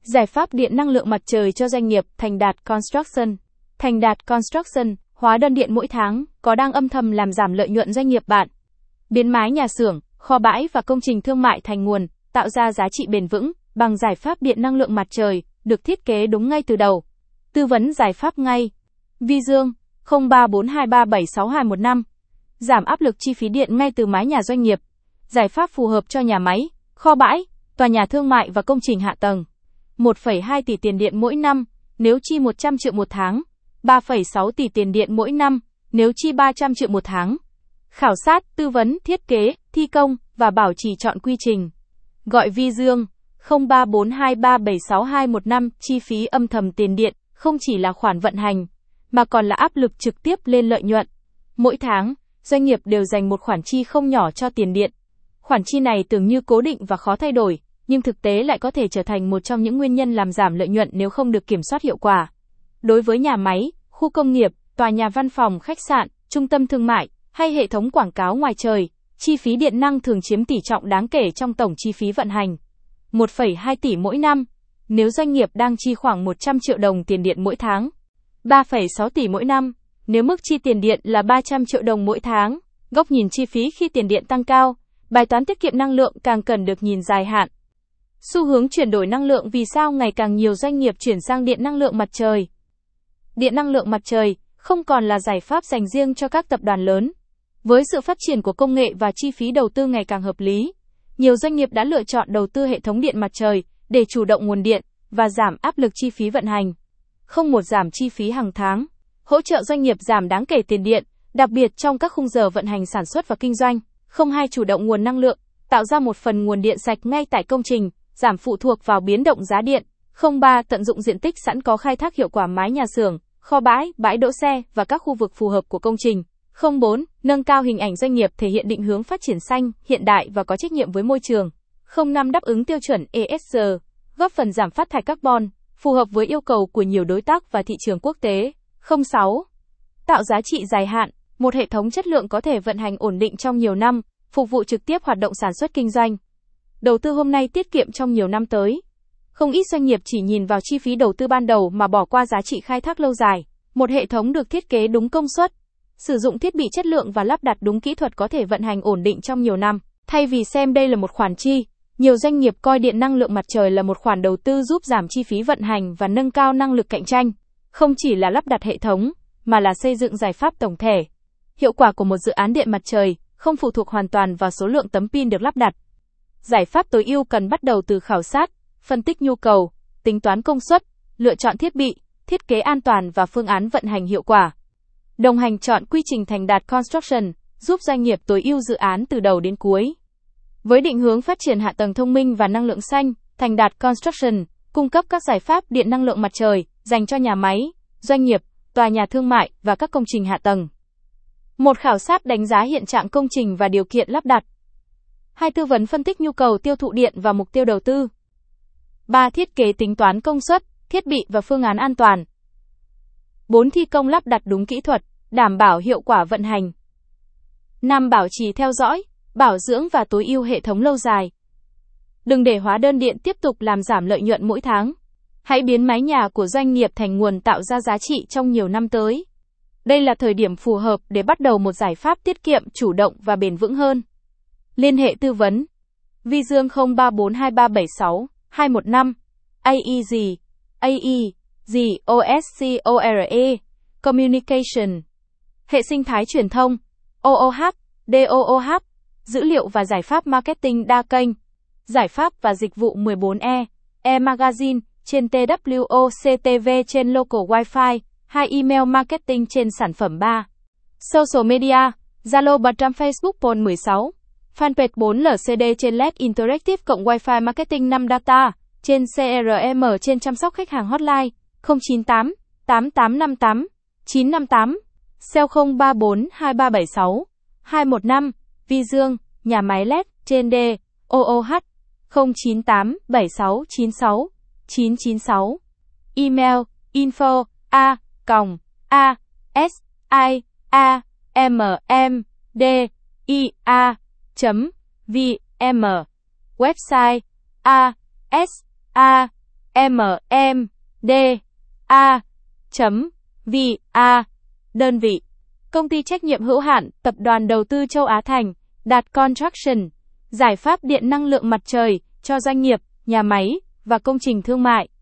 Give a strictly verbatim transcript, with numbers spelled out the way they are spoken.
Giải pháp điện năng lượng mặt trời cho doanh nghiệp Thành Đạt Construction. Thành Đạt Construction, hóa đơn điện mỗi tháng, có đang âm thầm làm giảm lợi nhuận doanh nghiệp bạn. Biến mái nhà xưởng, kho bãi và công trình thương mại thành nguồn, tạo ra giá trị bền vững, bằng giải pháp điện năng lượng mặt trời, được thiết kế đúng ngay từ đầu. Tư vấn giải pháp ngay. Vi Dương, không ba bốn hai ba bảy sáu hai một năm. Giảm áp lực chi phí điện ngay từ mái nhà doanh nghiệp. Giải pháp phù hợp cho nhà máy, kho bãi, tòa nhà thương mại và công trình hạ tầng. một phẩy hai tỷ tiền điện mỗi năm, nếu chi một trăm triệu một tháng. ba phẩy sáu tỷ tiền điện mỗi năm, nếu chi ba trăm triệu một tháng. Khảo sát, tư vấn, thiết kế, thi công và bảo trì chọn quy trình. Gọi Vi Dương, không ba bốn hai ba bảy sáu hai một năm. Chi phí âm thầm tiền điện không chỉ là khoản vận hành, mà còn là áp lực trực tiếp lên lợi nhuận. Mỗi tháng, doanh nghiệp đều dành một khoản chi không nhỏ cho tiền điện. Khoản chi này tưởng như cố định và khó thay đổi, nhưng thực tế lại có thể trở thành một trong những nguyên nhân làm giảm lợi nhuận nếu không được kiểm soát hiệu quả. Đối với nhà máy, khu công nghiệp, tòa nhà văn phòng, khách sạn, trung tâm thương mại hay hệ thống quảng cáo ngoài trời, chi phí điện năng thường chiếm tỷ trọng đáng kể trong tổng chi phí vận hành. một phẩy hai tỷ mỗi năm, nếu doanh nghiệp đang chi khoảng một trăm triệu đồng tiền điện mỗi tháng. ba phẩy sáu tỷ mỗi năm, nếu mức chi tiền điện là ba trăm triệu đồng mỗi tháng. Góc nhìn chi phí khi tiền điện tăng cao, bài toán tiết kiệm năng lượng càng cần được nhìn dài hạn. Xu hướng chuyển đổi năng lượng. Vì sao ngày càng nhiều doanh nghiệp chuyển sang điện năng lượng mặt trời? Điện năng lượng mặt trời không còn là giải pháp dành riêng cho các tập đoàn lớn. Với sự phát triển của công nghệ và chi phí đầu tư ngày càng hợp lý, nhiều doanh nghiệp đã lựa chọn đầu tư hệ thống điện mặt trời để chủ động nguồn điện và giảm áp lực chi phí vận hành. Không một giảm chi phí hàng tháng, hỗ trợ doanh nghiệp giảm đáng kể tiền điện, đặc biệt trong các khung giờ vận hành sản xuất và kinh doanh. Không hai chủ động nguồn năng lượng, tạo ra một phần nguồn điện sạch ngay tại công trình, giảm phụ thuộc vào biến động giá điện. Không ba tận dụng diện tích sẵn có, khai thác hiệu quả mái nhà xưởng, kho bãi, bãi đỗ xe và các khu vực phù hợp của công trình. Không bốn nâng cao hình ảnh doanh nghiệp, thể hiện định hướng phát triển xanh, hiện đại và có trách nhiệm với môi trường. Không năm đáp ứng tiêu chuẩn E S G, góp phần giảm phát thải carbon, phù hợp với yêu cầu của nhiều đối tác và thị trường quốc tế. Không sáu tạo giá trị dài hạn, một hệ thống chất lượng có thể vận hành ổn định trong nhiều năm, phục vụ trực tiếp hoạt động sản xuất kinh doanh. Đầu tư hôm nay, tiết kiệm trong nhiều năm tới. Không ít doanh nghiệp chỉ nhìn vào chi phí đầu tư ban đầu mà bỏ qua giá trị khai thác lâu dài. Một hệ thống được thiết kế đúng công suất, sử dụng thiết bị chất lượng và lắp đặt đúng kỹ thuật có thể vận hành ổn định trong nhiều năm. Thay vì xem đây là một khoản chi, nhiều doanh nghiệp coi điện năng lượng mặt trời là một khoản đầu tư giúp giảm chi phí vận hành và nâng cao năng lực cạnh tranh. Không chỉ là lắp đặt hệ thống, mà là xây dựng giải pháp tổng thể. Hiệu quả của một dự án điện mặt trời không phụ thuộc hoàn toàn vào số lượng tấm pin được lắp đặt. Giải pháp tối ưu cần bắt đầu từ khảo sát, phân tích nhu cầu, tính toán công suất, lựa chọn thiết bị, thiết kế an toàn và phương án vận hành hiệu quả. Đồng hành chọn quy trình Thành Đạt Construction, giúp doanh nghiệp tối ưu dự án từ đầu đến cuối. Với định hướng phát triển hạ tầng thông minh và năng lượng xanh, Thành Đạt Construction cung cấp các giải pháp điện năng lượng mặt trời dành cho nhà máy, doanh nghiệp, tòa nhà thương mại và các công trình hạ tầng. một Khảo sát đánh giá hiện trạng công trình và điều kiện lắp đặt. hai Tư vấn phân tích nhu cầu tiêu thụ điện và mục tiêu đầu tư. ba Thiết kế tính toán công suất, thiết bị và phương án an toàn. bốn Thi công lắp đặt đúng kỹ thuật, đảm bảo hiệu quả vận hành. năm Bảo trì theo dõi, bảo dưỡng và tối ưu hệ thống lâu dài. Đừng để hóa đơn điện tiếp tục làm giảm lợi nhuận mỗi tháng. Hãy biến mái nhà của doanh nghiệp thành nguồn tạo ra giá trị trong nhiều năm tới. Đây là thời điểm phù hợp để bắt đầu một giải pháp tiết kiệm chủ động và bền vững hơn. Liên hệ tư vấn Vi Dương không ba bốn hai ba bảy sáu hai một năm. a e giê a e giê o s c o r e Communication. Hệ sinh thái truyền thông o o h D O O H. Dữ liệu và giải pháp marketing đa kênh. Giải pháp và dịch vụ mười bốn E E-Magazine trên T W O C T V trên Local Wi-Fi. hai Email marketing trên sản phẩm ba. Social media, Zalo bật trăm Facebook Pol mười sáu. Fanpage bốn L C D trên L E D Interactive cộng Wi-Fi marketing năm Data, trên C R M trên chăm sóc khách hàng hotline, không chín tám tám tám năm tám chín năm tám, Cell không ba bốn hai ba bảy sáu hai một năm, Vi Dương, nhà máy L E D, trên D, O O H, không chín tám bảy sáu chín sáu chín chín sáu. Email, info, a, còng, a, s, i, a, m, m, d, i, a, chấm, v, m. Website, a, s, a, M M D A chấm V A. Đơn vị: Công ty trách nhiệm hữu hạn Tập đoàn Đầu tư Châu Á Thành Đạt Construction. Giải pháp điện năng lượng mặt trời cho doanh nghiệp, nhà máy và công trình thương mại.